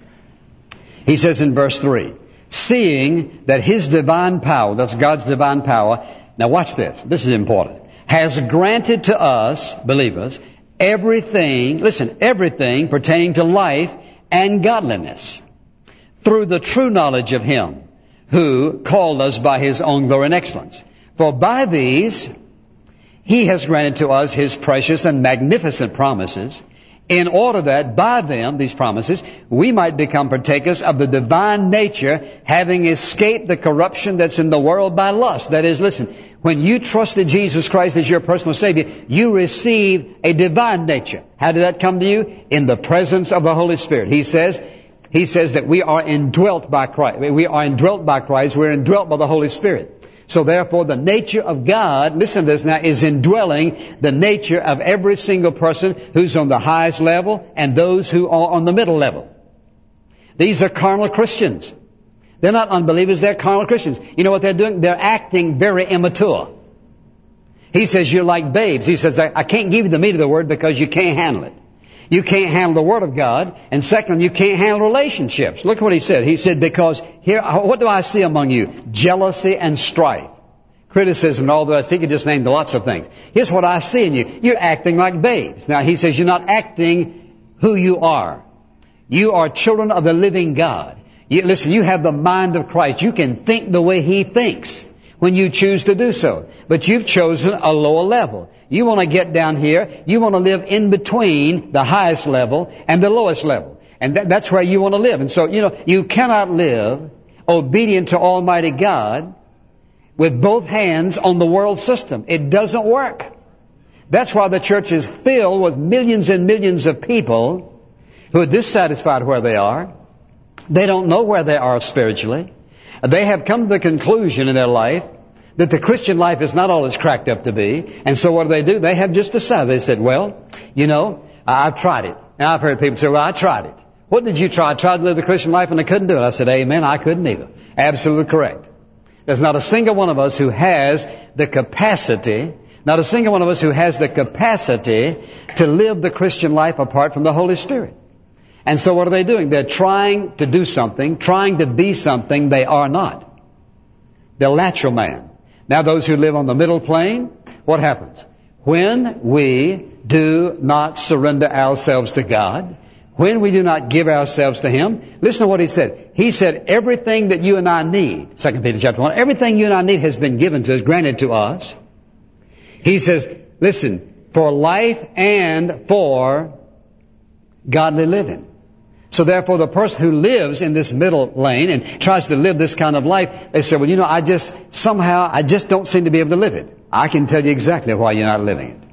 He says in verse three, seeing that His divine power, that's God's divine power, now watch this, this is important, has granted to us, believers, everything, listen, everything pertaining to life and godliness, through the true knowledge of Him who called us by His own glory and excellence. For by these He has granted to us His precious and magnificent promises, in order that by them, these promises, we might become partakers of the divine nature, having escaped the corruption that's in the world by lust. That is, listen, when you trusted Jesus Christ as your personal Savior, you received a divine nature. How did that come to you? In the presence of the Holy Spirit. He says, He says that we are indwelt by Christ. We are indwelt by Christ. We're indwelt by the Holy Spirit. So therefore, the nature of God, listen to this now, is indwelling the nature of every single person who's on the highest level and those who are on the middle level. These are carnal Christians. They're not unbelievers, they're carnal Christians. You know what they're doing? They're acting very immature. He says you're like babes. He says, I, I can't give you the meat of the Word because you can't handle it. You can't handle the Word of God. And second, you can't handle relationships. Look what he said. He said, because here, what do I see among you? Jealousy and strife, criticism and all the rest. He could just name lots of things. Here's what I see in you. You're acting like babes. Now, he says you're not acting who you are. You are children of the living God. You, listen, you have the mind of Christ. You can think the way He thinks when you choose to do so. But you've chosen a lower level. You want to get down here. You want to live in between the highest level and the lowest level. And that, that's where you want to live. And so, you know, you cannot live obedient to Almighty God with both hands on the world system. It doesn't work. That's why the church is filled with millions and millions of people who are dissatisfied where they are. They don't know where they are spiritually. They have come to the conclusion in their life that the Christian life is not all it's cracked up to be. And so what do they do? They have just decided. They said, well, you know, I've tried it. Now I've heard people say, well, I tried it. What did you try? I tried to live the Christian life and I couldn't do it. I said, amen, I couldn't either. Absolutely correct. There's not a single one of us who has the capacity, not a single one of us who has the capacity to live the Christian life apart from the Holy Spirit. And so what are they doing? They're trying to do something, trying to be something they are not. They're lateral man. Now those who live on the middle plane, what happens? When we do not surrender ourselves to God, when we do not give ourselves to Him, listen to what He said. He said everything that you and I need, Second Peter chapter one, everything you and I need has been given to us, granted to us. He says, listen, for life and for godly living. So therefore, the person who lives in this middle lane and tries to live this kind of life, they say, well, you know, I just, somehow, I just don't seem to be able to live it. I can tell you exactly why you're not living it.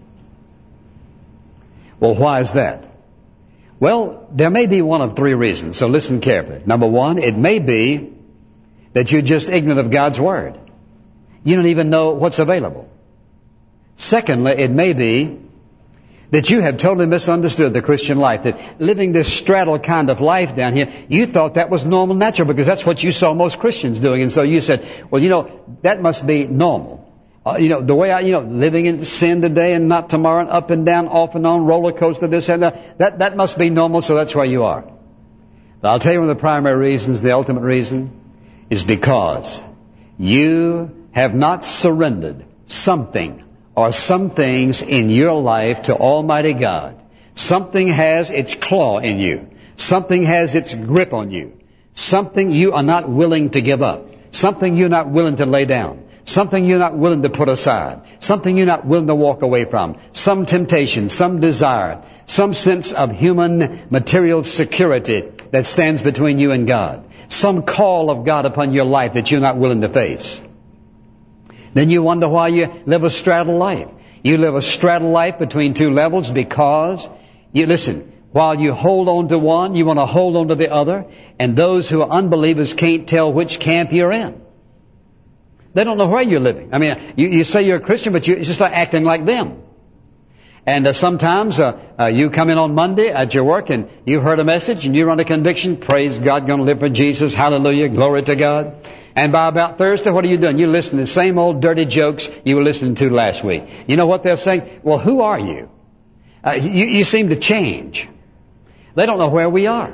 Well, why is that? Well, there may be one of three reasons, so listen carefully. Number one, it may be that you're just ignorant of God's Word. You don't even know what's available. Secondly, it may be that you have totally misunderstood the Christian life, that living this straddle kind of life down here, you thought that was normal, natural, because that's what you saw most Christians doing. And so you said, well, you know, that must be normal. Uh, you know, the way I, you know, living in sin today and not tomorrow, and up and down, off and on, roller coaster, this and that, that, that must be normal, so that's where you are. But I'll tell you one of the primary reasons, the ultimate reason, is because you have not surrendered something or some things in your life to Almighty God. Something has its claw in you. Something has its grip on you. Something you are not willing to give up. Something you're not willing to lay down. Something you're not willing to put aside. Something you're not willing to walk away from. Some temptation, some desire, some sense of human material security that stands between you and God. Some call of God upon your life that you're not willing to face. Then you wonder why you live a straddle life. You live a straddle life between two levels because, you listen, while you hold on to one, you want to hold on to the other, and those who are unbelievers can't tell which camp you're in. They don't know where you're living. I mean, you, you say you're a Christian, but you just start acting like them. And uh, sometimes uh, uh, you come in on Monday at your work and you heard a message and you're under conviction. Praise God, going to live for Jesus. Hallelujah. Glory to God. And by about Thursday, what are you doing? You're listening to the same old dirty jokes you were listening to last week. You know what they're saying? Well, who are you? Uh, you, you seem to change. They don't know where we are.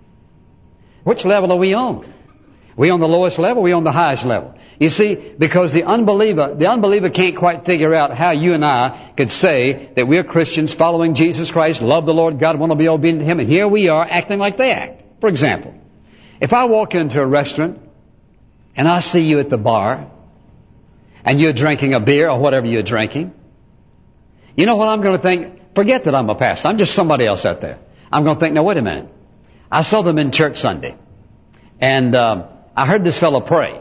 Which level are we on? We on the lowest level? We on the highest level? You see, because the unbeliever, the unbeliever can't quite figure out how you and I could say that we're Christians following Jesus Christ, love the Lord God, want to be obedient to Him, and here we are acting like they act. For example, if I walk into a restaurant and I see you at the bar and you're drinking a beer or whatever you're drinking, you know what I'm going to think? Forget that I'm a pastor. I'm just somebody else out there. I'm going to think, now wait a minute. I saw them in church Sunday, and um, I heard this fellow pray.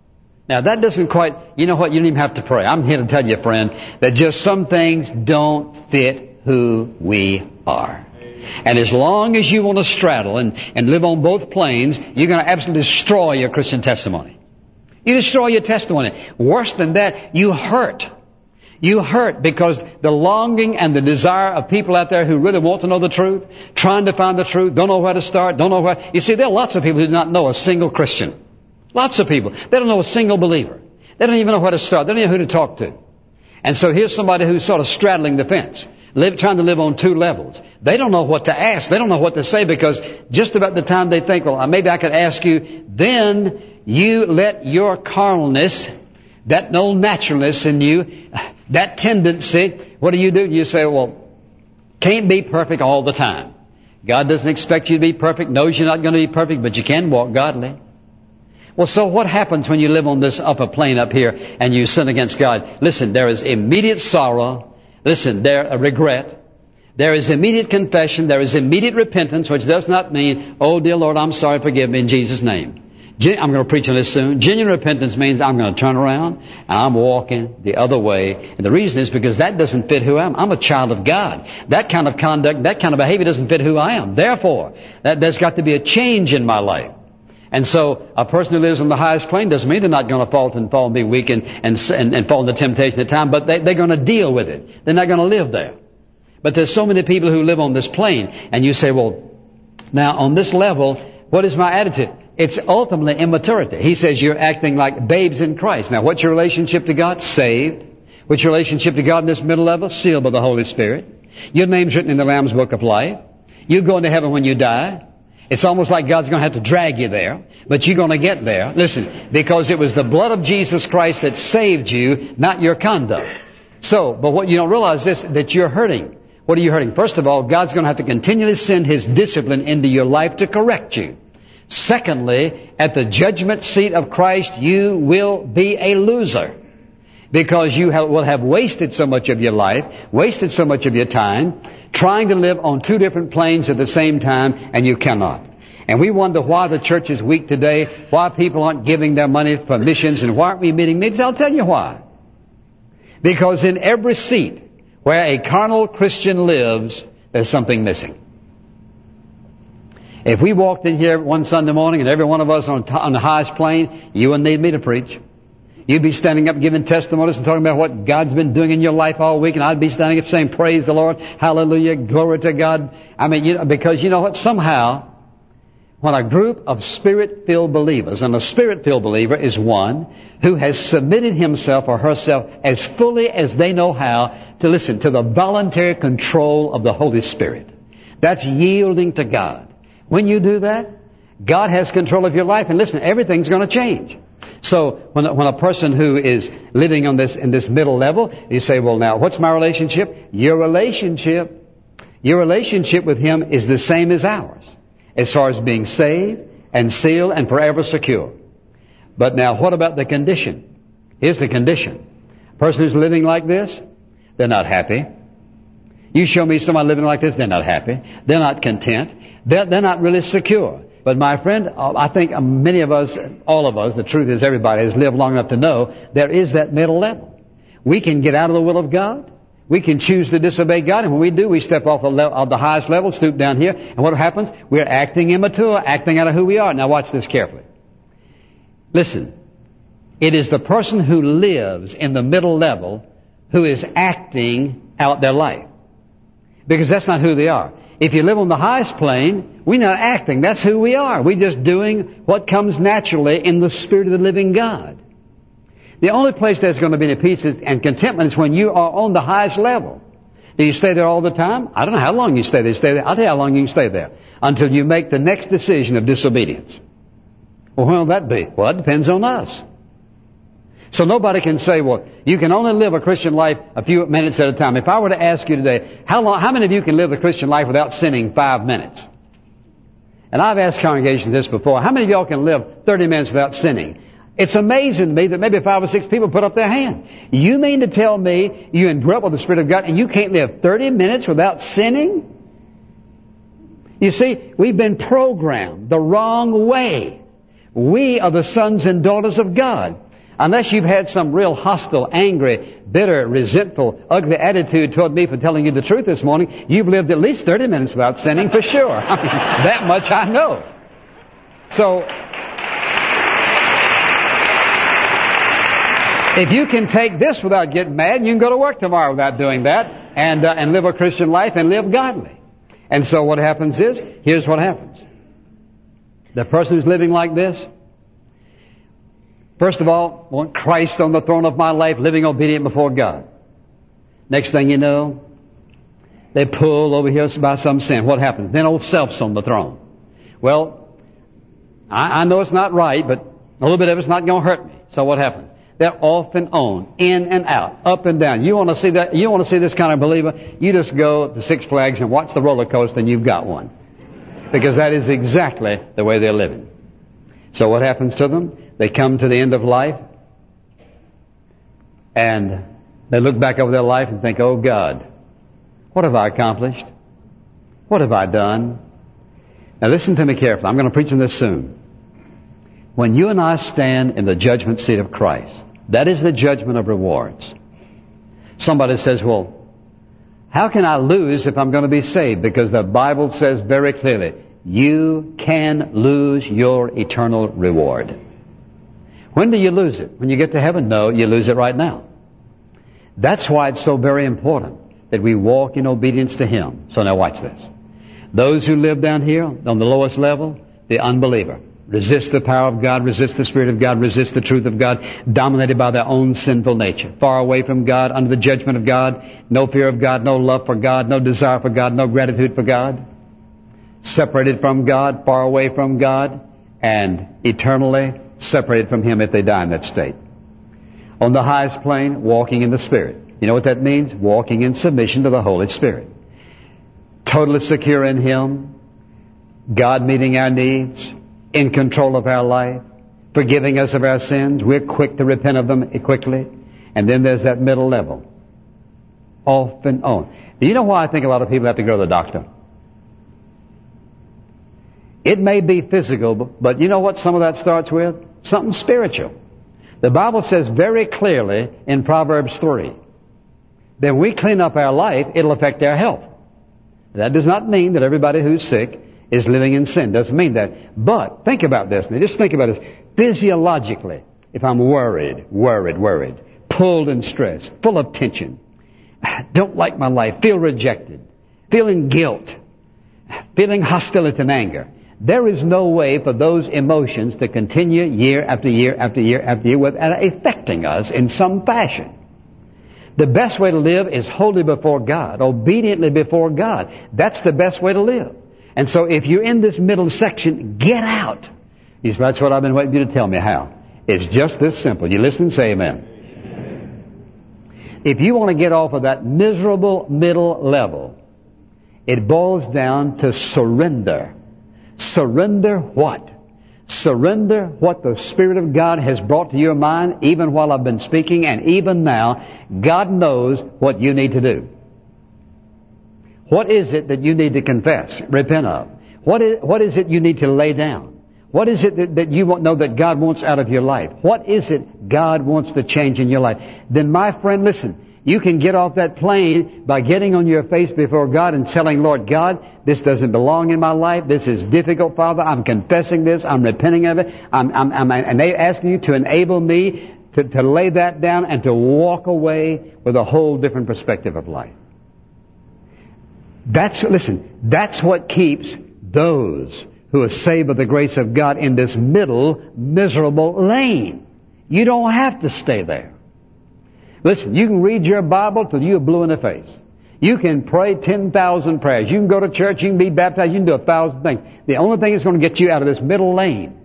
Now that doesn't quite, you know what, you don't even have to pray. I'm here to tell you, friend, that just some things don't fit who we are. And as long as you want to straddle and, and live on both planes, you're going to absolutely destroy your Christian testimony. You destroy your testimony. Worse than that, you hurt. You hurt because the longing and the desire of people out there who really want to know the truth, trying to find the truth, don't know where to start, don't know where. You see, there are lots of people who do not know a single Christian. Lots of people. They don't know a single believer. They don't even know where to start. They don't know who to talk to. And so here's somebody who's sort of straddling the fence, live, trying to live on two levels. They don't know what to ask. They don't know what to say because just about the time they think, well, maybe I could ask you, then you let your carnalness, that old naturalness in you, that tendency, what do you do? You say, well, can't be perfect all the time. God doesn't expect you to be perfect, knows you're not going to be perfect, but you can walk godly. Well, so what happens when you live on this upper plane up here and you sin against God? Listen, there is immediate sorrow. Listen, there a regret. There is immediate confession. There is immediate repentance, which does not mean, oh, dear Lord, I'm sorry, forgive me in Jesus' name. I'm going to preach on this soon. Genuine repentance means I'm going to turn around and I'm walking the other way. And the reason is because that doesn't fit who I am. I'm a child of God. That kind of conduct, that kind of behavior doesn't fit who I am. Therefore, that, there's got to be a change in my life. And so a person who lives on the highest plane doesn't mean they're not going to fall and fall and be weak and, and, and, and fall into temptation at time, but they, they're going to deal with it. They're not going to live there. But there's so many people who live on this plane, and you say, well, now on this level, what is my attitude? It's ultimately immaturity. He says you're acting like babes in Christ. Now, what's your relationship to God? Saved. What's your relationship to God in this middle level? Sealed by the Holy Spirit. Your name's written in the Lamb's Book of Life. You're going to heaven when you die. It's almost like God's going to have to drag you there, but you're going to get there. Listen, because it was the blood of Jesus Christ that saved you, not your conduct. So, but what you don't realize is that you're hurting. What are you hurting? First of all, God's going to have to continually send His discipline into your life to correct you. Secondly, at the judgment seat of Christ, you will be a loser. Because you have, will have wasted so much of your life, wasted so much of your time, trying to live on two different planes at the same time, and you cannot. And we wonder why the church is weak today, why people aren't giving their money for missions, and why aren't we meeting needs. I'll tell you why. Because in every seat where a carnal Christian lives, there's something missing. If we walked in here one Sunday morning and every one of us on, t- on the highest plane, you wouldn't need me to preach. You'd be standing up giving testimonies and talking about what God's been doing in your life all week, and I'd be standing up saying, praise the Lord, hallelujah, glory to God. I mean, you know, because you know what? Somehow, when a group of Spirit-filled believers, and a Spirit-filled believer is one who has submitted himself or herself as fully as they know how to listen to the voluntary control of the Holy Spirit. That's yielding to God. When you do that, God has control of your life, and listen, everything's going to change. So when a, when a person who is living on this in this middle level, you say, well, now, what's my relationship? Your relationship, your relationship with Him is the same as ours, as far as being saved and sealed and forever secure. But now, what about the condition? Here's the condition. A person who's living like this, they're not happy. You show me somebody living like this, they're not happy. They're not content. They're, they're not really secure. But my friend, I think many of us, all of us, the truth is everybody has lived long enough to know there is that middle level. We can get out of the will of God. We can choose to disobey God. And when we do, we step off the, level, of the highest level, stoop down here. And what happens? We're acting immature, acting out of who we are. Now watch this carefully. Listen. It is the person who lives in the middle level who is acting out their life. Because that's not who they are. if you live on the highest plane, we're not acting. That's who we are. We're just doing what comes naturally in the Spirit of the living God. The only place there's going to be any peace and contentment is when you are on the highest level. Do you stay there all the time? I don't know how long you stay there. Stay there. I'll tell you how long you can stay there. Until you make the next decision of disobedience. Well, when will that be? Well, it depends on us. So nobody can say, well, you can only live a Christian life a few minutes at a time. If I were to ask you today, how long, how many of you can live the Christian life without sinning five minutes? And I've asked congregations this before. How many of y'all can live thirty minutes without sinning? It's amazing to me that maybe five or six people put up their hand. You mean to tell me you indwelt with the Spirit of God and you can't live thirty minutes without sinning? You see, we've been programmed the wrong way. We are the sons and daughters of God. Unless you've had some real hostile, angry, bitter, resentful, ugly attitude toward me for telling you the truth this morning, you've lived at least thirty minutes without sinning for sure. I mean, that much I know. So, if you can take this without getting mad, you can go to work tomorrow without doing that and uh, and live a Christian life and live godly. And so what happens is, here's what happens. The person who's living like this, first of all, want Christ on the throne of my life, living obedient before God. Next thing you know, they pull over here by some sin. What happens? Then old self's on the throne. Well, I, I know it's not right, but a little bit of it's not going to hurt me. So what happens? They're off and on, in and out, up and down. You want to see that? You want to see this kind of believer? You just go to Six Flags and watch the roller coaster, and you've got one, because that is exactly the way they're living. So what happens to them? They come to the end of life, and they look back over their life and think, "Oh God, what have I accomplished? What have I done?" Now listen to me carefully. I'm going to preach on this soon. When you and I stand in the judgment seat of Christ, that is the judgment of rewards. Somebody says, well, how can I lose if I'm going to be saved? Because the Bible says very clearly, you can lose your eternal reward. When do you lose it? When you get to heaven? No, you lose it right now. That's why it's so very important that we walk in obedience to Him. So now watch this. Those who live down here on the lowest level, the unbeliever, resist the power of God, resist the Spirit of God, resist the truth of God, dominated by their own sinful nature. Far away from God, under the judgment of God, no fear of God, no love for God, no desire for God, no gratitude for God. Separated from God, far away from God, and eternally separated from Him if they die in that state. On the highest plane, walking in the Spirit. You know what that means? Walking in submission to the Holy Spirit. Totally secure in Him, God meeting our needs, in control of our life, forgiving us of our sins. We're quick to repent of them quickly. And then there's that middle level. Off and on. Do you know why I think a lot of people have to go to the doctor? It may be physical, but you know what some of that starts with? Something spiritual. The Bible says very clearly in Proverbs three, that when we clean up our life, it'll affect our health. That does not mean that everybody who's sick is living in sin. Doesn't mean that. But think about this. Now just think about this. Physiologically, if I'm worried, worried, worried, pulled and stressed, full of tension, don't like my life, feel rejected, feeling guilt, feeling hostility and anger, there is no way for those emotions to continue year after year after year after year without affecting us in some fashion. The best way to live is wholly before God, obediently before God. That's the best way to live. And so if you're in this middle section, get out. You say, that's what I've been waiting for you to tell me. How? It's just this simple. You listen and say amen. Amen. If you want to get off of that miserable middle level, it boils down to surrender. Surrender what? Surrender what the Spirit of God has brought to your mind, even while I've been speaking, and even now, God knows what you need to do. What is it that you need to confess, repent of? What is, what is it you need to lay down? What is it that, that you know that God wants out of your life? What is it God wants to change in your life? Then my friend, listen, you can get off that plane by getting on your face before God and telling, Lord God, this doesn't belong in my life. This is difficult, Father. I'm confessing this. I'm repenting of it. I'm, I'm, I'm and they asking you to enable me to, to lay that down and to walk away with a whole different perspective of life. That's, listen, that's what keeps those who are saved by the grace of God in this middle, miserable lane. You don't have to stay there. Listen, you can read your Bible till you're blue in the face. You can pray ten thousand prayers. You can go to church, you can be baptized, you can do a thousand things. The only thing that's going to get you out of this middle lane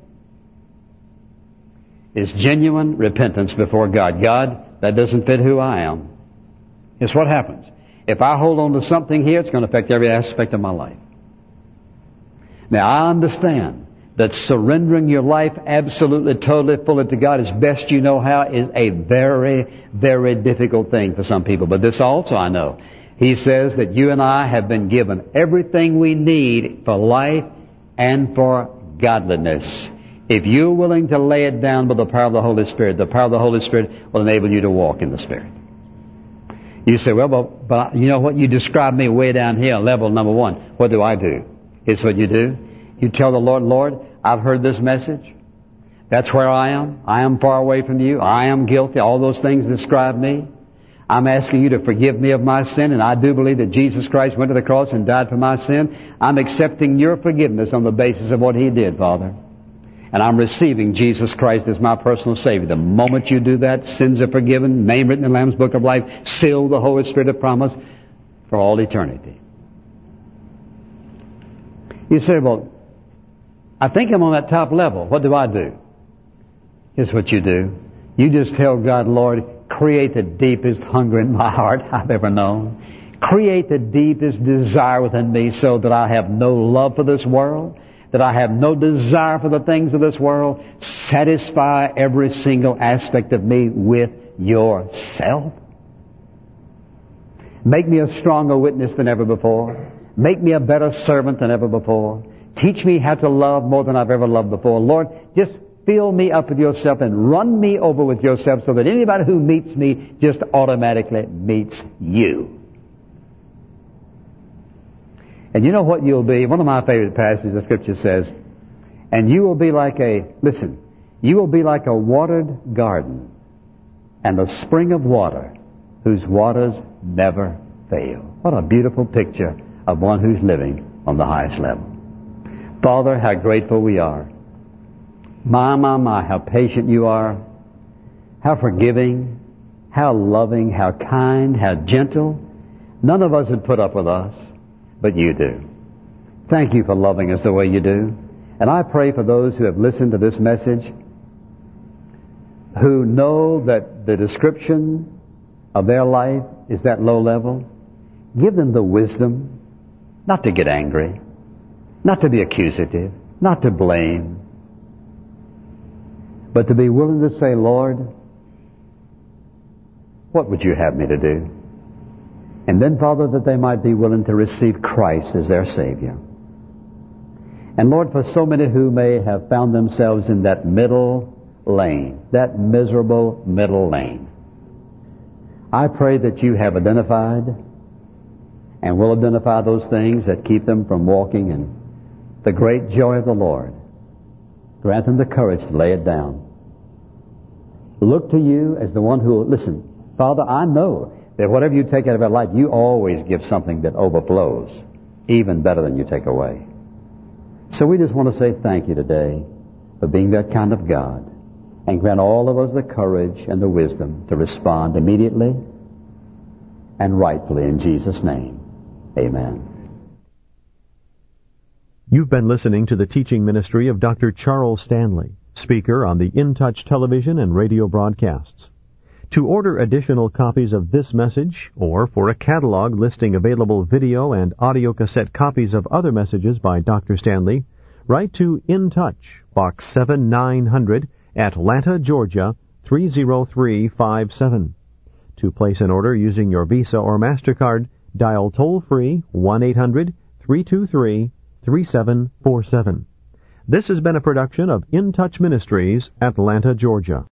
is genuine repentance before God. God, that doesn't fit who I am. Here's what happens. If I hold on to something here, it's going to affect every aspect of my life. Now, I understand that surrendering your life absolutely, totally, fully to God as best you know how is a very, very difficult thing for some people. But this also I know. He says that you and I have been given everything we need for life and for godliness. If you're willing to lay it down by the power of the Holy Spirit, the power of the Holy Spirit will enable you to walk in the Spirit. You say, well, but, but you know what? You described me way down here, level number one. What do I do? Here's what you do. You tell the Lord, Lord, I've heard this message. That's where I am. I am far away from you. I am guilty. All those things describe me. I'm asking you to forgive me of my sin, and I do believe that Jesus Christ went to the cross and died for my sin. I'm accepting your forgiveness on the basis of what He did, Father. And I'm receiving Jesus Christ as my personal Savior. The moment you do that, sins are forgiven, name written in the Lamb's Book of Life, sealed the Holy Spirit of promise for all eternity. You say, well, I think I'm on that top level. What do I do? Here's what you do. You just tell God, Lord, create the deepest hunger in my heart I've ever known. Create the deepest desire within me so that I have no love for this world, that I have no desire for the things of this world. Satisfy every single aspect of me with yourself. Make me a stronger witness than ever before. Make me a better servant than ever before. Teach me how to love more than I've ever loved before. Lord, just fill me up with yourself and run me over with yourself so that anybody who meets me just automatically meets you. And you know what you'll be? One of my favorite passages of Scripture says, and you will be like a, listen, you will be like a watered garden and a spring of water whose waters never fail. What a beautiful picture of one who's living on the highest level. Father, how grateful we are. My, my, my, how patient you are. How forgiving. How loving. How kind. How gentle. None of us would put up with us, but you do. Thank you for loving us the way you do. And I pray for those who have listened to this message, who know that the description of their life is that low level. Give them the wisdom not to get angry, not to be accusative, not to blame, but to be willing to say, Lord, what would you have me to do? And then, Father, that they might be willing to receive Christ as their Savior. And Lord, for so many who may have found themselves in that middle lane, that miserable middle lane, I pray that you have identified and will identify those things that keep them from walking in the great joy of the Lord. Grant them the courage to lay it down. Look to you as the one who, listen, Father, I know that whatever you take out of our life, you always give something that overflows, even better than you take away. So we just want to say thank you today for being that kind of God, and grant all of us the courage and the wisdom to respond immediately and rightfully in Jesus' name. Amen. You've been listening to the teaching ministry of Doctor Charles Stanley, speaker on the In Touch television and radio broadcasts. To order additional copies of this message, or for a catalog listing available video and audio cassette copies of other messages by Doctor Stanley, write to In Touch, Box seven nine hundred, Atlanta, Georgia, three zero three five seven. To place an order using your Visa or MasterCard, dial toll-free one eight hundred three two three three seven four seven. This has been a production of In Touch Ministries, Atlanta, Georgia.